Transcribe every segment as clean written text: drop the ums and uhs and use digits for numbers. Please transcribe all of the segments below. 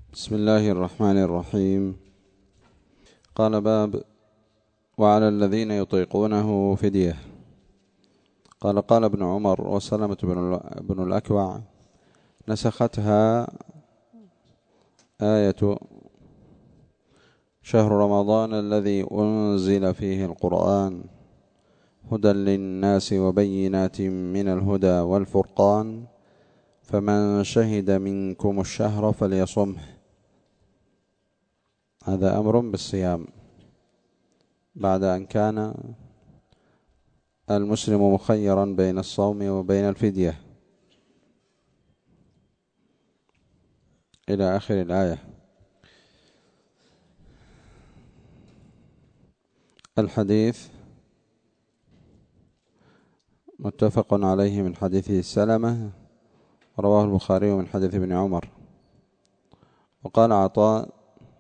بسم الله الرحمن الرحيم. قال باب وعلى الذين يطيقونه فدية. قال ابن عمر وسلمة بن الأكوع نسختها آية شهر رمضان الذي أنزل فيه القرآن هدى للناس وبينات من الهدى والفرقان فمن شهد منكم الشهر فليصمه. هذا أمر بالصيام بعد أن كان المسلم مخيرا بين الصوم وبين الفدية إلى آخر الآية. الحديث متفق عليه من حديث سلمة، رواه البخاري من حديث ابن عمر. وقال عطاء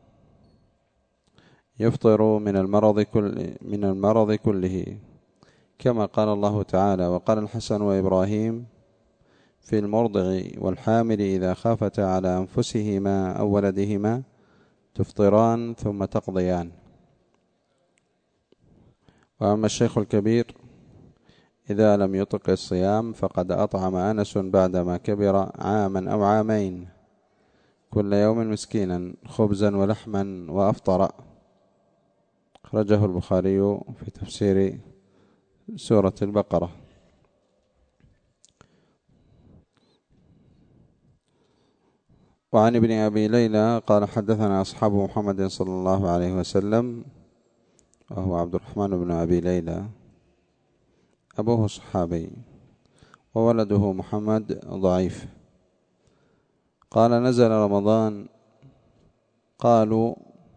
يفطر من المرض كله كما قال الله تعالى. وقال الحسن وإبراهيم في المرضع والحامل إذا خافتا على أنفسهما أو ولدهما تفطران ثم تقضيان. وأما الشيخ الكبير إذا لم يطق الصيام فقد أطعم أنس بعدما كبر عاما أو عامين كل يوم مسكينا خبزا ولحما وأفطر. أخرجه البخاري في تفسير سورة البقرة. وعن ابن أبي ليلى قال حدثنا أصحاب محمد صلى الله عليه وسلم، وهو عبد الرحمن بن أبي ليلى أبوه صحابي وولده محمد ضعيف. قال نزل رمضان، قالوا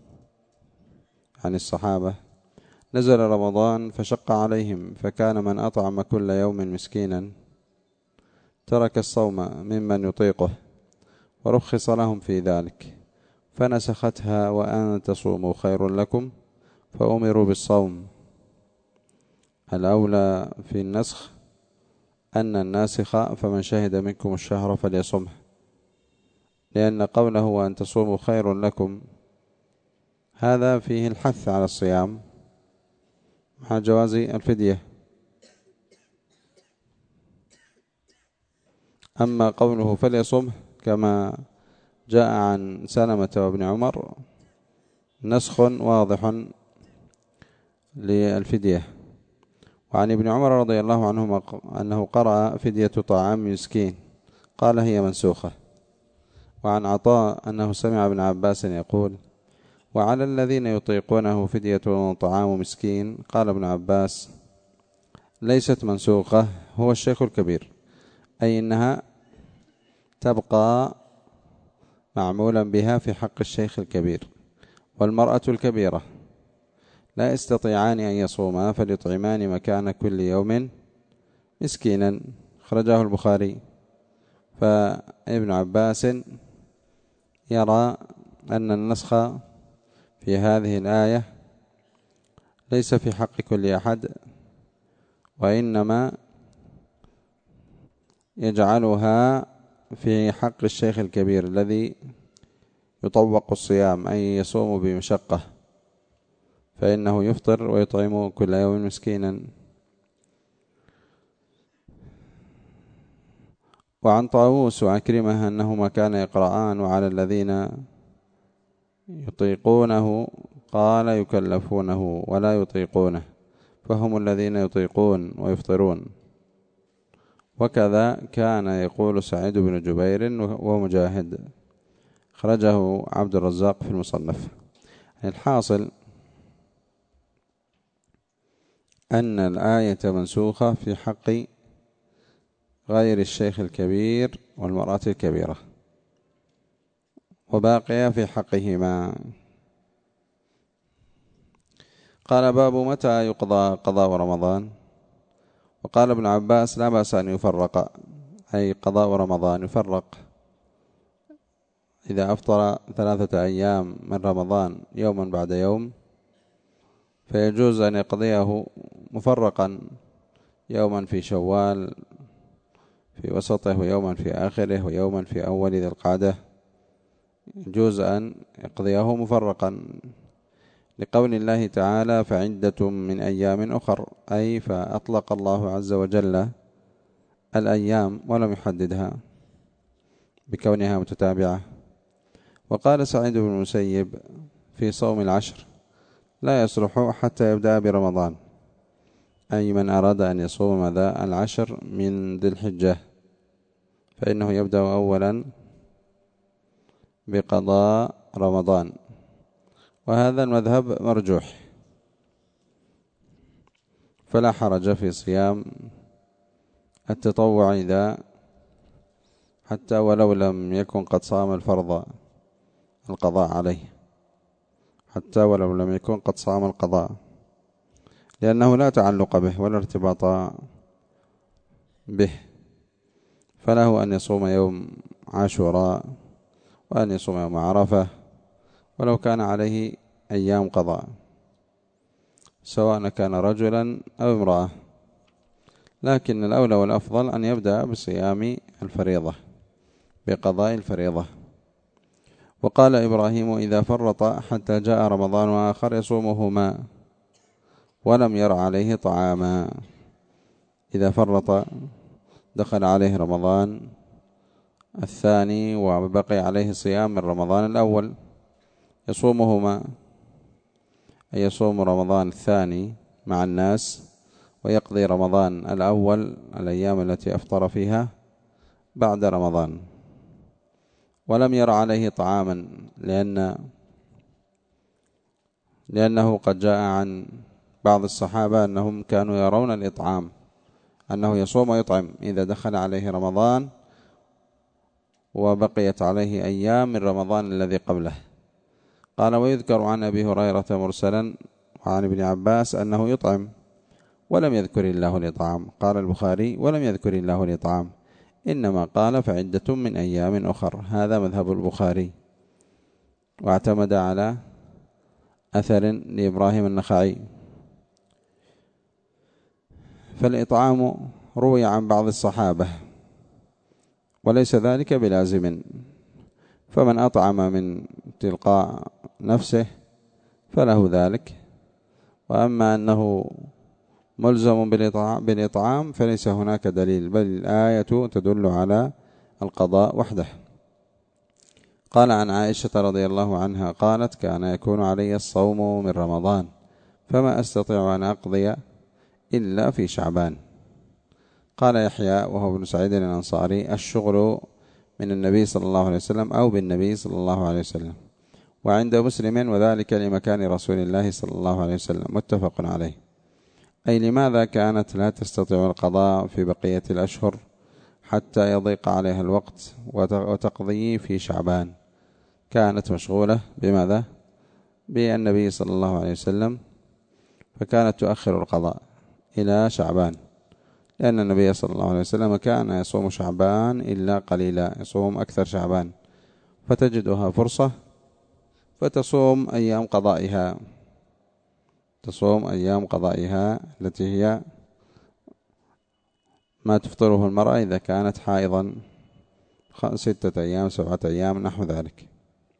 عن الصحابة نزل رمضان فشق عليهم فكان من أطعم كل يوم مسكينا ترك الصوم ممن يطيقه ورخص لهم في ذلك فنسختها وأن تصوموا خير لكم فأمروا بالصوم. الأولى في النسخ أن الناسخ فمن شهد منكم الشهر فليصمه، لأن قوله وأن تصوموا خير لكم هذا فيه الحث على الصيام مع جواز الفدية. أما قوله فليصمه كما جاء عن سلمة وابن عمر نسخ واضح للفدية. وعن ابن عمر رضي الله عنهما أنه قرأ فدية طعام مسكين قال هي منسوخة. وعن عطاء أنه سمع ابن عباس يقول وعلى الذين يطيقونه فدية طعام مسكين. قال ابن عباس ليست منسوخة، هو الشيخ الكبير، أي إنها تبقى معمولا بها في حق الشيخ الكبير والمرأة الكبيرة لا يستطيعان أن يصوما فليطعمان مكان كل يوم مسكينا. خرجه البخاري. فابن عباس يرى أن النسخ في هذه الآية ليس في حق كل أحد، وإنما يجعلها في حق الشيخ الكبير الذي يطوق الصيام أي يصوم بمشقة، فإنه يفطر ويطعم كل يوم مسكينا. وعن طاووس وعكرمة أنهما كان يقرآن وعلى الذين يطيقونه قال يكلفونه ولا يطيقونه فهم الذين يطيقون ويفطرون. وكذا كان يقول سعيد بن جبير ومجاهد. خرجه عبد الرزاق في المصنف. الحاصل أن الآية منسوخة في حق غير الشيخ الكبير والمرأة الكبيرة وباقية في حقهما. قال باب متى يقضى قضاء رمضان. وقال ابن عباس لا بأس أن يفرق، أي قضاء رمضان يفرق إذا أفطر 3 أيام من رمضان يوما بعد يوم فيجوز أن يقضيه مفرقا، يوما في شوال في وسطه ويوما في آخره ويوما في أول ذي القعدة يجوز أن يقضيه مفرقا، لقول الله تعالى فعدة من أيام أخر، أي فأطلق الله عز وجل الأيام ولم يحددها بكونها متتابعة. وقال سعيد بن المسيب في صوم العشر لا يصلح حتى يبدأ برمضان، أي من أراد أن يصوم ماذا العشر من ذي الحجة فإنه يبدأ أولا بقضاء رمضان، وهذا المذهب مرجوح، فلا حرج في صيام التطوع إذا حتى ولو لم يكن قد صام الفرض القضاء عليه، حتى ولو لم يكن قد صام القضاء، لأنه لا تعلق به ولا ارتباط به، فله أن يصوم يوم عاشوراء وأن يصوم يوم عرفة ولو كان عليه أيام قضاء، سواء كان رجلا أو امرأة، لكن الأولى والأفضل أن يبدأ بصيام الفريضة بقضاء الفريضة. وقال إبراهيم إذا فرط حتى جاء رمضان آخر يصومهما ولم ير عليه طعاما، إذا فرط دخل عليه رمضان الثاني وبقي عليه صيام من رمضان الأول يصومهما، أي يصوم رمضان الثاني مع الناس ويقضي رمضان الأول الأيام التي أفطر فيها بعد رمضان. ولم ير عليه طعاما لأنه قد جاء عن بعض الصحابة أنهم كانوا يرون الإطعام، أنه يصوم ويطعم إذا دخل عليه رمضان وبقيت عليه أيام من رمضان الذي قبله. قال ويذكر عن أبي هريرة مرسلا وعن ابن عباس أنه يطعم ولم يذكر الله الإطعام. قال البخاري ولم يذكر الله الإطعام، إنما قال فعدة من أيام أخر. هذا مذهب البخاري، واعتمد على أثر لإبراهيم النخعي. فالإطعام روي عن بعض الصحابة وليس ذلك بلازم، فمن أطعم من تلقاء نفسه فله ذلك، وأما أنه ملزم بالإطعام فليس هناك دليل، بل الآية تدل على القضاء وحده. قال عن عائشة رضي الله عنها قالت كان يكون علي الصوم من رمضان فما أستطيع أن أقضي إلا في شعبان. قال يحيى وهو ابن سعيد الأنصاري الشغل من النبي صلى الله عليه وسلم أو بالنبي صلى الله عليه وسلم، وعند مسلم وذلك لمكان رسول الله صلى الله عليه وسلم، متفق عليه. أي لماذا كانت لا تستطيع القضاء في بقية الأشهر حتى يضيق عليها الوقت وتقضي في شعبان؟ كانت مشغولة بماذا؟ بالنبي صلى الله عليه وسلم، فكانت تؤخر القضاء إلى شعبان، لأن النبي صلى الله عليه وسلم كان يصوم شعبان إلا قليلا، يصوم أكثر شعبان، فتجدها فرصة فتصوم أيام قضائها، تصوم أيام قضائها التي هي ما تفطره المرأة إذا كانت حائضا 6 أيام 7 أيام نحو ذلك.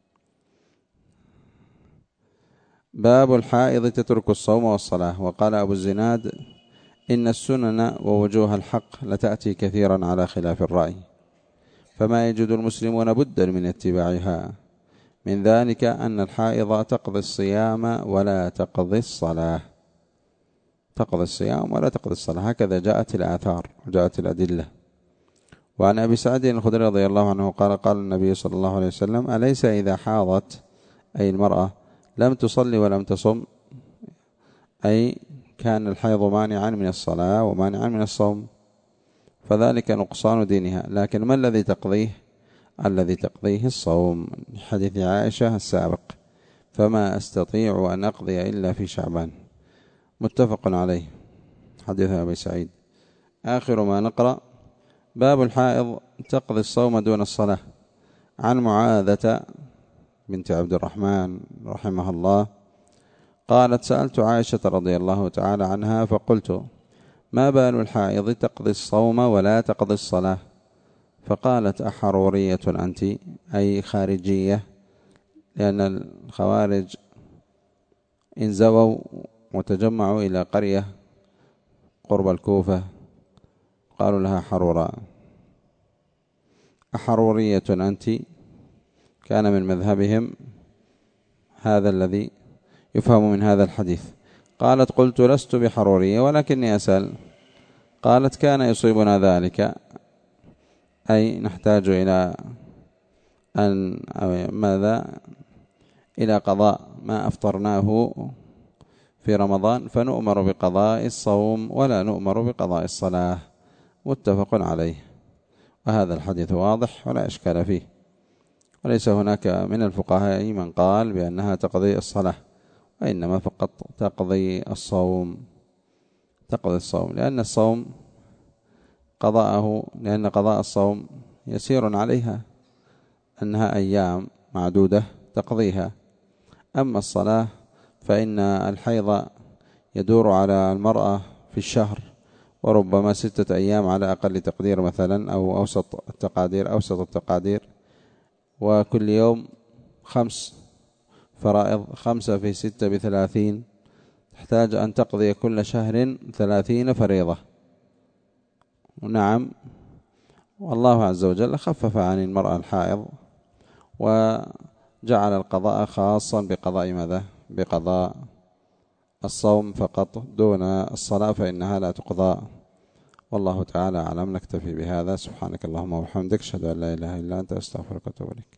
باب الحائض تترك الصوم والصلاة. وقال أبو الزناد إن السنن ووجوه الحق لتأتي كثيرا على خلاف الرأي، فما يجد المسلمون بدا من اتباعها، من ذلك أن الحائض تقضي الصيام ولا تقضي الصلاة، تقضي الصيام ولا تقضي الصلاة، هكذا جاءت الآثار وجاءت الأدلة. وعن أبي سعيد الخدري رضي الله عنه قال قال النبي صلى الله عليه وسلم أليس إذا حاضت أي المرأة لم تصلي ولم تصم، أي كان الحيض مانعا من الصلاة ومانعا من الصوم، فذلك نقصان دينها. لكن ما الذي تقضيه؟ الذي تقضيه الصوم، حديث عائشة السابق فما أستطيع أن أقضي إلا في شعبان، متفق عليه، حديث أبي سعيد. آخر ما نقرأ باب الحائض تقضي الصوم دون الصلاة. عن معاذة بنت عبد الرحمن رحمها الله قالت سألت عائشة رضي الله تعالى عنها فقلت ما بال الحائض تقضي الصوم ولا تقضي الصلاة؟ فقالت أحرورية أنت، أي خارجية، لأن الخوارج انزووا وتجمعوا إلى قرية قرب الكوفة قالوا لها حروراء: أحرورية أنت؟ كان من مذهبهم هذا الذي يفهم من هذا الحديث. قالت: قلت لست بحرورية ولكني أسأل. قالت: كان يصيبنا ذلك، أي نحتاج إلى أن إلى قضاء ما أفطرناه في رمضان، فنؤمر بقضاء الصوم ولا نؤمر بقضاء الصلاة. متفق عليه. وهذا الحديث واضح ولا إشكال فيه، وليس هناك من الفقهاء من قال بأنها تقضي الصلاة، وإنما فقط تقضي الصوم، لأن الصوم لأن قضاء الصوم يسير عليها، أنها أيام معدودة تقضيها. أما الصلاة فإن الحيض يدور على المرأة في الشهر وربما 6 أيام على أقل تقدير مثلا، أو أوسط التقادير، وكل يوم 5 فرائض، 5 في 6 ب30، تحتاج أن تقضي كل شهر 30 فريضة. نعم، والله عز وجل خفف عن المرأة الحائض وجعل القضاء خاصا بقضاء ماذا؟ بقضاء الصوم فقط دون الصلاة، فإنها لا تقضى. والله تعالى أعلم. نكتفي بهذا. سبحانك اللهم وبحمدك، أشهد أن لا إله إلا أنت، أستغفرك وأتوب إليك.